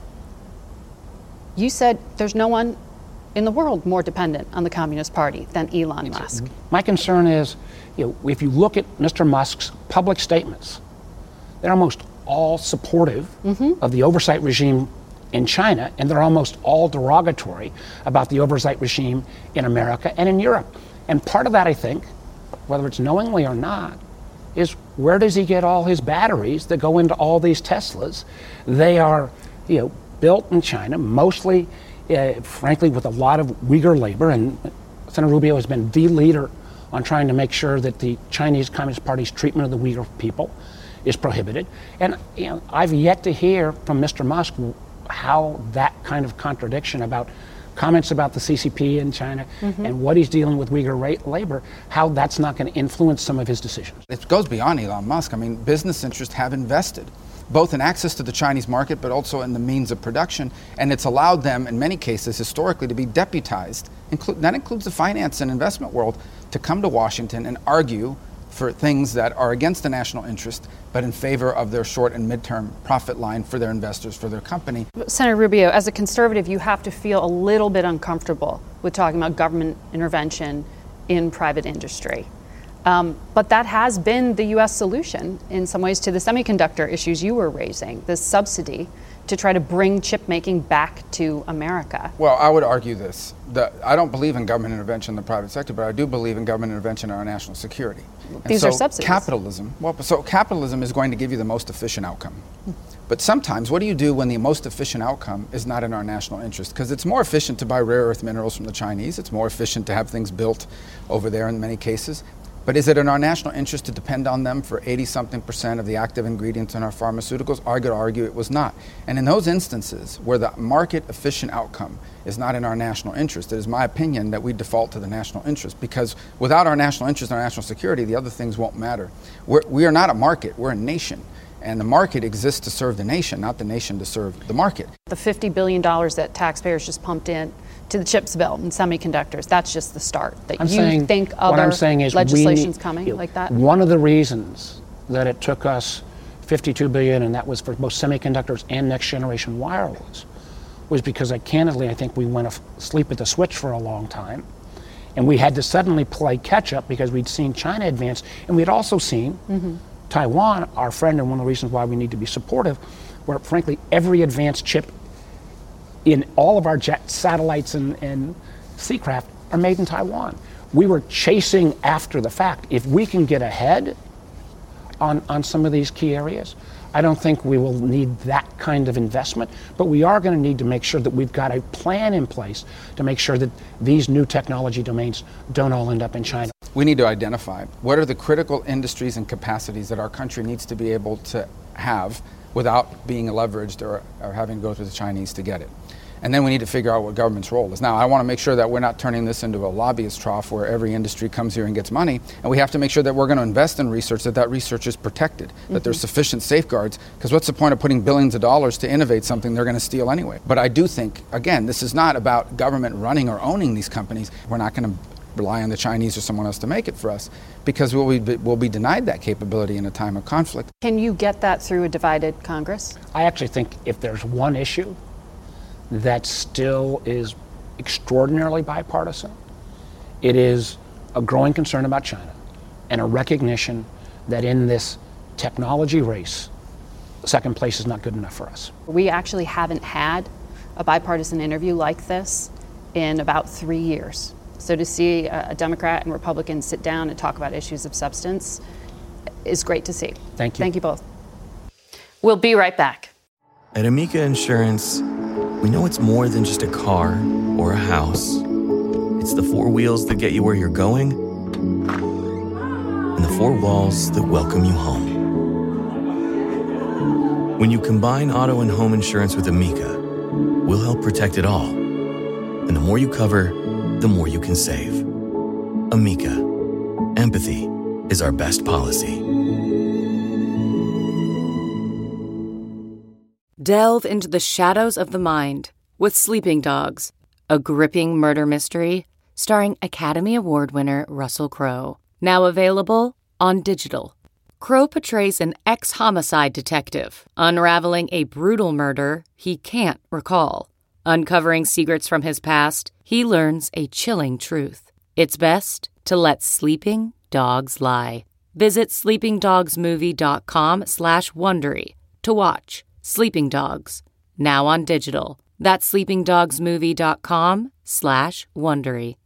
You said there's no one in the world more dependent on the Communist Party than Elon Musk. My concern is, you know, if you look at Mister Musk's public statements, they're almost all supportive mm-hmm. of the oversight regime in China, and they're almost all derogatory about the oversight regime in America and in Europe. And part of that, I think, whether it's knowingly or not, is where does he get all his batteries that go into all these Teslas? They are, you know, built in China, mostly, uh, frankly, with a lot of Uyghur labor, and Senator Rubio has been the leader on trying to make sure that the Chinese Communist Party's treatment of the Uyghur people is prohibited. And you know, I've yet to hear from Mister Musk how that kind of contradiction about comments about the C C P in China mm-hmm. and what he's dealing with Uyghur ra- labor, how that's not going to influence some of his decisions. It goes beyond Elon Musk. I mean, business interests have invested both in access to the Chinese market, but also in the means of production. And it's allowed them, in many cases, historically, to be deputized. Inclu- that includes the finance and investment world, to come to Washington and argue for things that are against the national interest, but in favor of their short and midterm profit line for their investors, for their company. Senator Rubio, as a conservative, you have to feel a little bit uncomfortable with talking about government intervention in private industry. Um, but that has been the U S solution in some ways to the semiconductor issues you were raising, this subsidy to try to bring chip making back to America. Well, I would argue this. The, I don't believe in government intervention in the private sector, but I do believe in government intervention in our national security. And These so are subsidies. Capitalism, well, so capitalism is going to give you the most efficient outcome. But sometimes, what do you do when the most efficient outcome is not in our national interest? Because it's more efficient to buy rare earth minerals from the Chinese. It's more efficient to have things built over there in many cases. But is it in our national interest to depend on them for eighty-something percent of the active ingredients in our pharmaceuticals? I could argue it was not. And in those instances where the market efficient outcome is not in our national interest, it is my opinion that we default to the national interest, because without our national interest and our national security, the other things won't matter. We're, we are not a market, we're a nation. And the market exists to serve the nation, not the nation to serve the market. The fifty billion dollars that taxpayers just pumped in to the CHIPS bill and semiconductors, that's just the start. That I'm you saying, think what other I'm saying is legislation's we, coming you know, like that? One of the reasons that it took us fifty-two billion dollars, and that was for both semiconductors and next generation wireless, was because I candidly, I think we went asleep at the switch for a long time. And we had to suddenly play catch up because we'd seen China advance, and we'd also seen mm-hmm. Taiwan, our friend, and one of the reasons why we need to be supportive, where frankly every advanced chip in all of our jet satellites and, and Seacraft are made in Taiwan. We were chasing after the fact. If we can get ahead on, on some of these key areas, I don't think we will need that kind of investment, but we are going to need to make sure that we've got a plan in place to make sure that these new technology domains don't all end up in China. We need to identify what are the critical industries and capacities that our country needs to be able to have without being leveraged or, or having to go through the Chinese to get it. And then we need to figure out what government's role is. Now, I want to make sure that we're not turning this into a lobbyist trough where every industry comes here and gets money. And we have to make sure that we're going to invest in research, that that research is protected, mm-hmm. that there's sufficient safeguards. Because what's the point of putting billions of dollars to innovate something they're going to steal anyway? But I do think, again, this is not about government running or owning these companies. We're not going to rely on the Chinese or someone else to make it for us, because we'll be, we'll be denied that capability in a time of conflict. Can you get that through a divided Congress? I actually think if there's one issue that still is extraordinarily bipartisan, it is a growing concern about China and a recognition that in this technology race, second place is not good enough for us. We actually haven't had a bipartisan interview like this in about three years. So to see a Democrat and Republican sit down and talk about issues of substance is great to see. Thank you. Thank you both. We'll be right back. At Amica Insurance, we know it's more than just a car or a house. It's the four wheels that get you where you're going and the four walls that welcome you home. When you combine auto and home insurance with Amica, we'll help protect it all. And the more you cover, the more you can save. Amica. Empathy is our best policy. Delve into the shadows of the mind with Sleeping Dogs, a gripping murder mystery starring Academy Award winner Russell Crowe. Now available on digital. Crowe portrays an ex-homicide detective unraveling a brutal murder he can't recall. Uncovering secrets from his past, he learns a chilling truth. It's best to let sleeping dogs lie. Visit sleepingdogsmovie.com slash Wondery to watch Sleeping Dogs, now on digital. That's sleepingdogsmovie.com slash Wondery.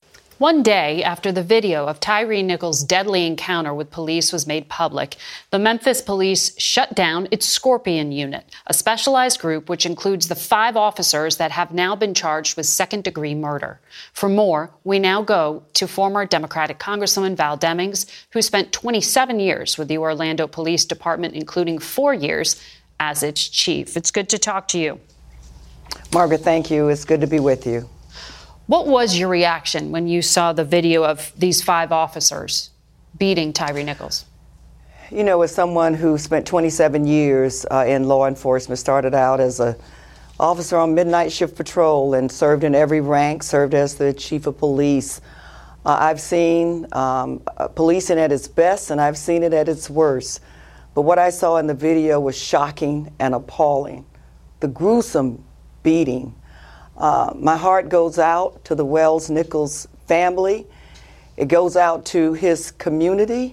One day after the video of Tyre Nichols' deadly encounter with police was made public, the Memphis police shut down its Scorpion unit, a specialized group which includes the five officers that have now been charged with second-degree murder. For more, we now go to former Democratic Congresswoman Val Demings, who spent twenty-seven years with the Orlando Police Department, including four years as its chief. It's good to talk to you. Margaret, thank you. It's good to be with you. What was your reaction when you saw the video of these five officers beating Tyre Nichols? You know, as someone who spent twenty-seven years uh, in law enforcement, started out as a officer on midnight shift patrol and served in every rank, served as the chief of police. Uh, I've seen um, policing at its best and I've seen it at its worst. But what I saw in the video was shocking and appalling. The gruesome beating. Uh, my heart goes out to the Wells Nichols family. It goes out to his community.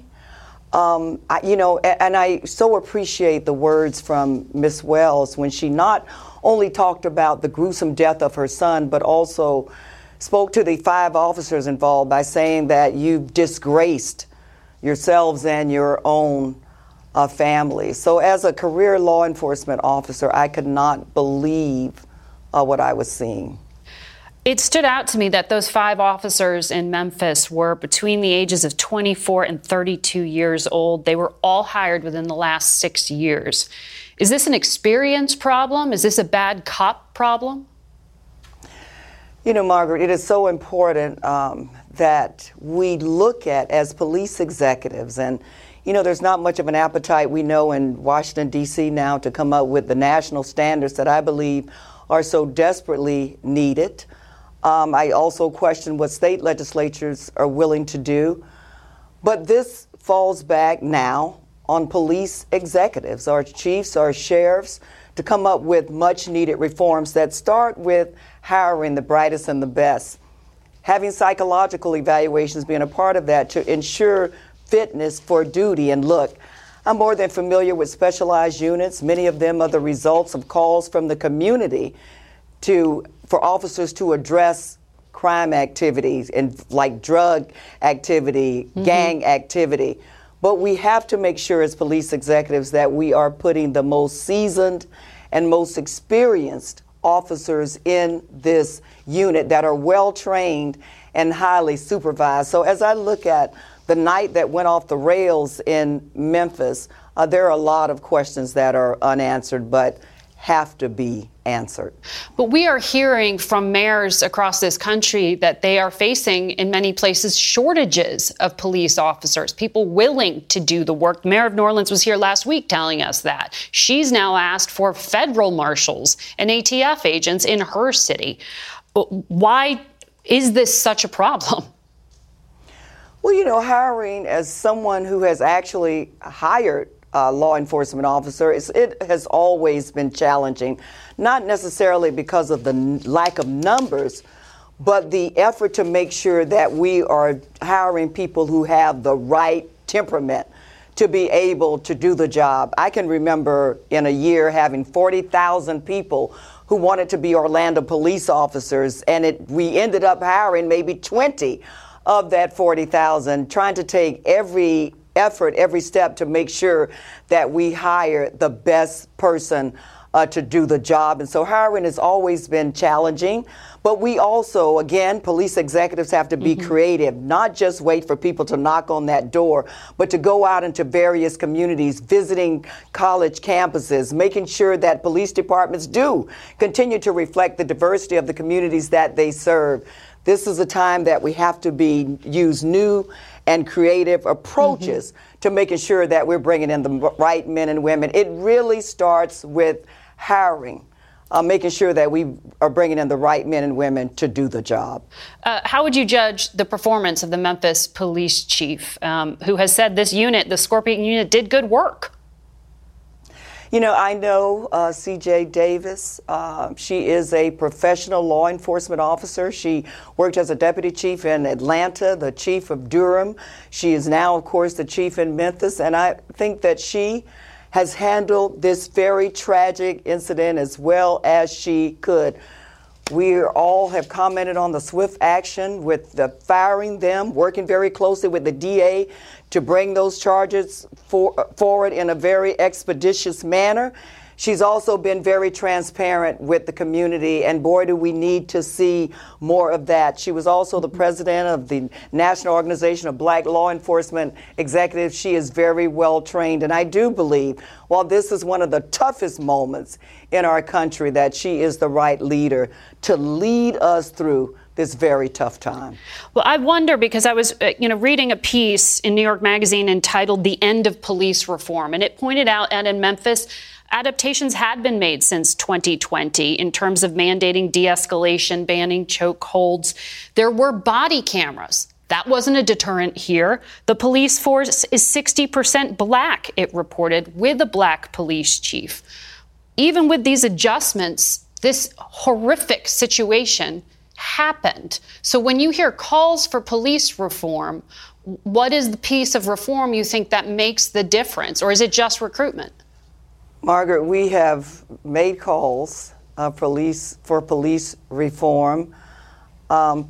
Um, I, you know, and, and I so appreciate the words from Miss Wells when she not only talked about the gruesome death of her son, but also spoke to the five officers involved by saying that you've disgraced yourselves and your own uh, family. So as a career law enforcement officer, I could not believe Uh, what I was seeing. It stood out to me that those five officers in Memphis were between the ages of twenty-four and thirty-two years old. They were all hired within the last six years. Is this an experience problem? Is this a bad cop problem? You know, Margaret, it is so important um, that we look at as police executives, and you know, there's not much of an appetite, we know, in Washington, D C now to come up with the national standards that I believe are so desperately needed. Um, I also question what state legislatures are willing to do. But this falls back now on police executives, our chiefs, our sheriffs, to come up with much needed reforms that start with hiring the brightest and the best, having psychological evaluations being a part of that to ensure fitness for duty. And look, I'm more than familiar with specialized units. Many of them are the results of calls from the community to for officers to address crime activities and like drug activity, mm-hmm. gang activity. But we have to make sure as police executives that we are putting the most seasoned and most experienced officers in this unit that are well trained and highly supervised. So as I look at the night that went off the rails in Memphis, uh, there are a lot of questions that are unanswered, but have to be answered. But we are hearing from mayors across this country that they are facing, in many places, shortages of police officers, people willing to do the work. The mayor of New Orleans was here last week telling us that. She's now asked for federal marshals and A T F agents in her city. Why is this such a problem? Well, you know, hiring as someone who has actually hired a law enforcement officers, it has always been challenging, not necessarily because of the lack of numbers, but the effort to make sure that we are hiring people who have the right temperament to be able to do the job. I can remember in a year having forty thousand people who wanted to be Orlando police officers, and it, we ended up hiring maybe twenty of that forty thousand, trying to take every effort, every step to make sure that we hire the best person uh, to do the job. And so hiring has always been challenging. But we also, again, police executives have to be mm-hmm. creative, not just wait for people to knock on that door, but to go out into various communities, visiting college campuses, making sure that police departments do continue to reflect the diversity of the communities that they serve. This is a time that we have to be use new and creative approaches mm-hmm. to making sure that we're bringing in the right men and women. It really starts with hiring, uh, making sure that we are bringing in the right men and women to do the job. Uh, how would you judge the performance of the Memphis police chief, um, who has said this unit, the Scorpion unit, did good work? You know, I know uh, C J Davis. Uh, she is a professional law enforcement officer. She worked as a deputy chief in Atlanta, the chief of Durham. She is now, of course, the chief in Memphis. And I think that she has handled this very tragic incident as well as she could. We all have commented on the swift action with the firing them, working very closely with the D A to bring those charges for, forward in a very expeditious manner. She's also been very transparent with the community, and boy, do we need to see more of that. She was also the president of the National Organization of Black Law Enforcement Executives. She is very well trained, and I do believe, while this is one of the toughest moments in our country, that she is the right leader to lead us through this very tough time. Well, I wonder, because I was, uh, you know, reading a piece in New York Magazine entitled "The End of Police Reform," and it pointed out that in Memphis, adaptations had been made since twenty twenty in terms of mandating de-escalation, banning chokeholds. There were body cameras. That wasn't a deterrent here. The police force is sixty percent black, it reported, with a black police chief. Even with these adjustments, this horrific situation happened. So when you hear calls for police reform, what is the piece of reform you think that makes the difference? Or is it just recruitment? Margaret, we have made calls uh, police, for police reform, um,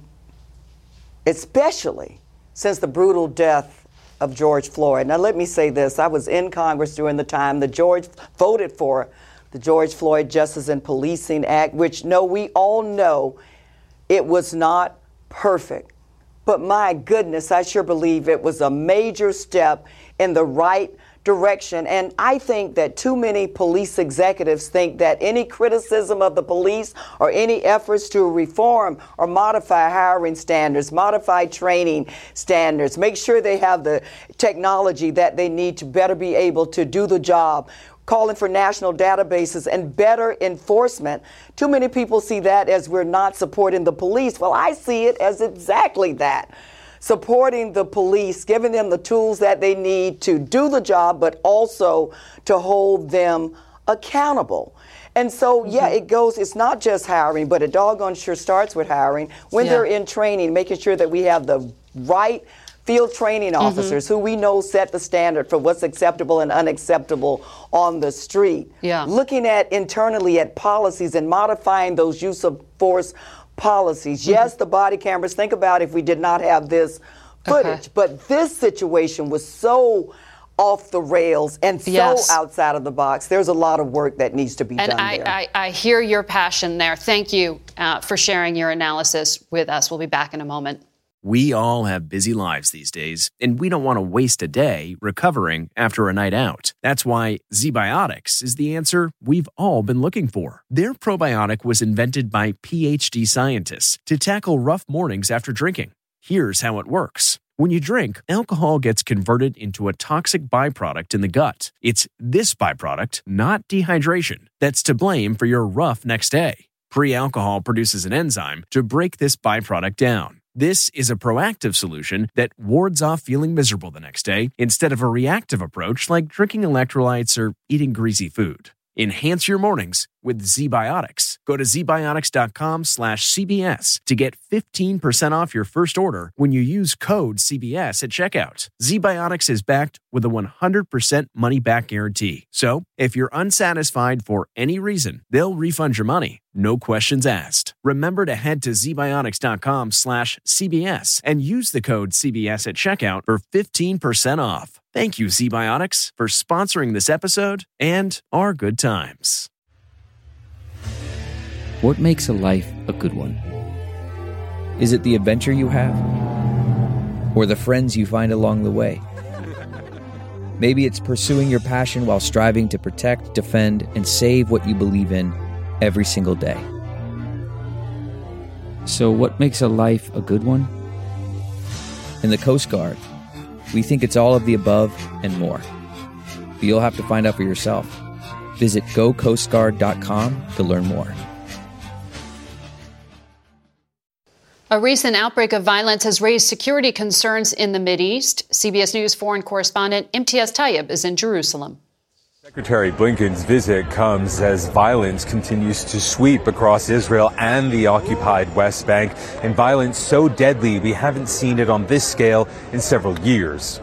especially since the brutal death of George Floyd. Now, let me say this. I was in Congress during the time the George voted for the George Floyd Justice and Policing Act, which, no, we all know it was not perfect. But my goodness, I sure believe it was a major step in the right direction. And I think that too many police executives think that any criticism of the police or any efforts to reform or modify hiring standards, modify training standards, make sure they have the technology that they need to better be able to do the job, calling for national databases and better enforcement. Too many people see that as we're not supporting the police. Well, I see it as exactly that. Supporting the police, giving them the tools that they need to do the job, but also to hold them accountable. And so, yeah, mm-hmm. it goes, it's not just hiring, but it doggone sure starts with hiring. When yeah. they're in training, making sure that we have the right field training officers mm-hmm. who we know set the standard for what's acceptable and unacceptable on the street. Yeah. Looking at internally at policies and modifying those use of force policies. Mm-hmm. Yes, the body cameras. Think about if we did not have this footage. Okay. But this situation was so off the rails and so yes. outside of the box. There's a lot of work that needs to be and done I, there. I, I hear your passion there. Thank you uh, for sharing your analysis with us. We'll be back in a moment. We all have busy lives these days, and we don't want to waste a day recovering after a night out. That's why ZBiotics is the answer we've all been looking for. Their probiotic was invented by P H D scientists to tackle rough mornings after drinking. Here's how it works. When you drink, alcohol gets converted into a toxic byproduct in the gut. It's this byproduct, not dehydration, that's to blame for your rough next day. Pre-alcohol produces an enzyme to break this byproduct down. This is a proactive solution that wards off feeling miserable the next day instead of a reactive approach like drinking electrolytes or eating greasy food. Enhance your mornings with ZBiotics. Go to zbiotics.com slash CBS to get fifteen percent off your first order when you use code C B S at checkout. ZBiotics is backed with a one hundred percent money-back guarantee. So, if you're unsatisfied for any reason, they'll refund your money. No questions asked. Remember to head to zbiotics.com slash CBS and use the code C B S at checkout for fifteen percent off. Thank you, ZBiotics, for sponsoring this episode and our good times. What makes a life a good one? Is it the adventure you have? Or the friends you find along the way? Maybe it's pursuing your passion while striving to protect, defend, and save what you believe in every single day. So what makes a life a good one? In the Coast Guard, we think it's all of the above and more. But you'll have to find out for yourself. Visit go coast guard dot com to learn more. A recent outbreak of violence has raised security concerns in the Mideast. C B S News foreign correspondent Imtiaz Tayyib is in Jerusalem. Secretary Blinken's visit comes as violence continues to sweep across Israel and the occupied West Bank, and violence so deadly we haven't seen it on this scale in several years.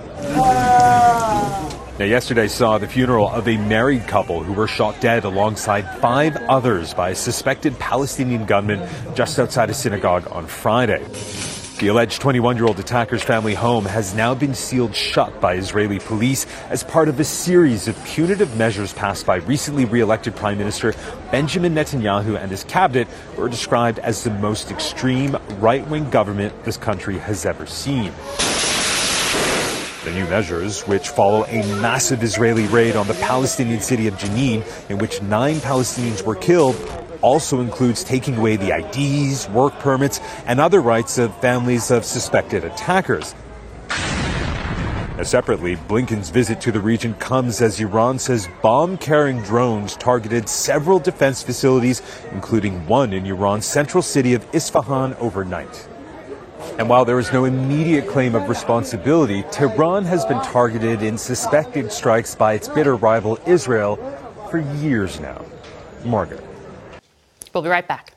Now, yesterday saw the funeral of a married couple who were shot dead alongside five others by a suspected Palestinian gunman just outside a synagogue on Friday. The alleged twenty-one-year-old attacker's family home has now been sealed shut by Israeli police as part of a series of punitive measures passed by recently re-elected Prime Minister Benjamin Netanyahu and his cabinet, who are described as the most extreme right-wing government this country has ever seen. The new measures, which follow a massive Israeli raid on the Palestinian city of Jenin, in which nine Palestinians were killed, also includes taking away the I Ds, work permits, and other rights of families of suspected attackers. Now, separately, Blinken's visit to the region comes as Iran says bomb-carrying drones targeted several defense facilities, including one in Iran's central city of Isfahan overnight. And while there is no immediate claim of responsibility, Tehran has been targeted in suspected strikes by its bitter rival Israel for years now. Margaret. We'll be right back.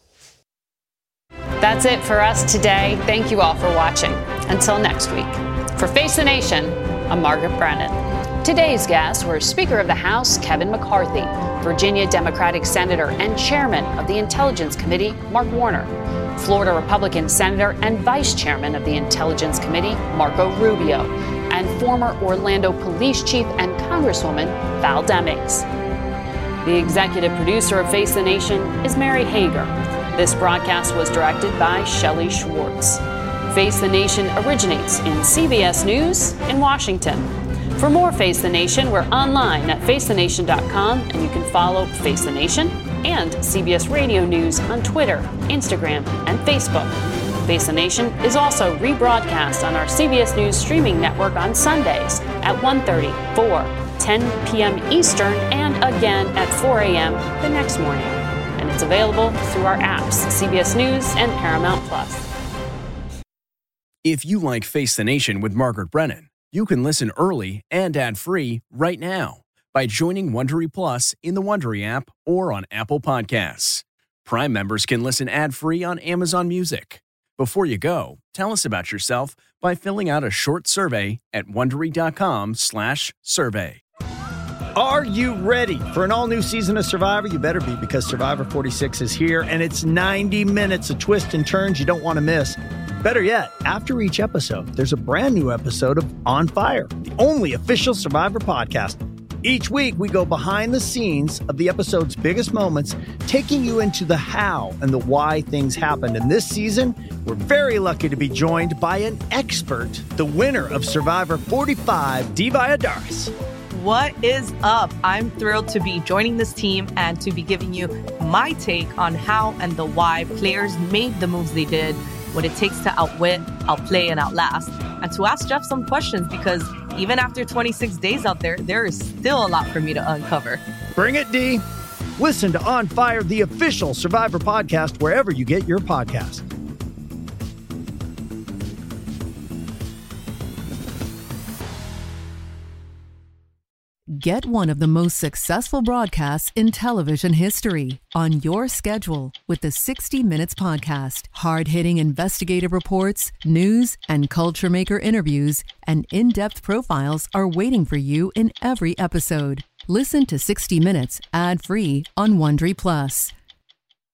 That's it for us today. Thank you all for watching. Until next week. For Face the Nation, I'm Margaret Brennan. Today's guests were Speaker of the House Kevin McCarthy, Virginia Democratic Senator and Chairman of the Intelligence Committee Mark Warner, Florida Republican Senator and Vice Chairman of the Intelligence Committee Marco Rubio, and former Orlando Police Chief and Congresswoman Val Demings. The executive producer of Face the Nation is Mary Hager. This broadcast was directed by Shelley Schwartz. Face the Nation originates in C B S News in Washington. For more Face the Nation, we're online at face the nation dot com, and you can follow Face the Nation and C B S Radio News on Twitter, Instagram, and Facebook. Face the Nation is also rebroadcast on our C B S News streaming network on Sundays at one thirty, four, ten p.m. Eastern, and again at four a.m. the next morning. And it's available through our apps, C B S News and Paramount Plus. If you like Face the Nation with Margaret Brennan, you can listen early and ad-free right now by joining Wondery Plus in the Wondery app or on Apple Podcasts. Prime members can listen ad-free on Amazon Music. Before you go, tell us about yourself by filling out a short survey at wondery dot com slash survey. Are you ready for an all-new season of Survivor? You better be, because Survivor forty-six is here, and it's ninety minutes of twists and turns you don't want to miss. Better yet, after each episode, there's a brand new episode of On Fire, the only official Survivor podcast. Each week, we go behind the scenes of the episode's biggest moments, taking you into the how and the why things happened. And this season, we're very lucky to be joined by an expert, the winner of Survivor forty-five, Dee Valladares. What is up? I'm thrilled to be joining this team and to be giving you my take on how and the why players made the moves they did, what it takes to outwit, outplay, and outlast, and to ask Jeff some questions, because even after twenty-six days out there, there is still a lot for me to uncover. Bring it, D. Listen to On Fire, the official Survivor podcast, wherever you get your podcast. Get one of the most successful broadcasts in television history on your schedule with the sixty minutes Podcast. Hard-hitting investigative reports, news, and culture maker interviews, and in-depth profiles are waiting for you in every episode. Listen to sixty minutes ad-free on Wondery Plus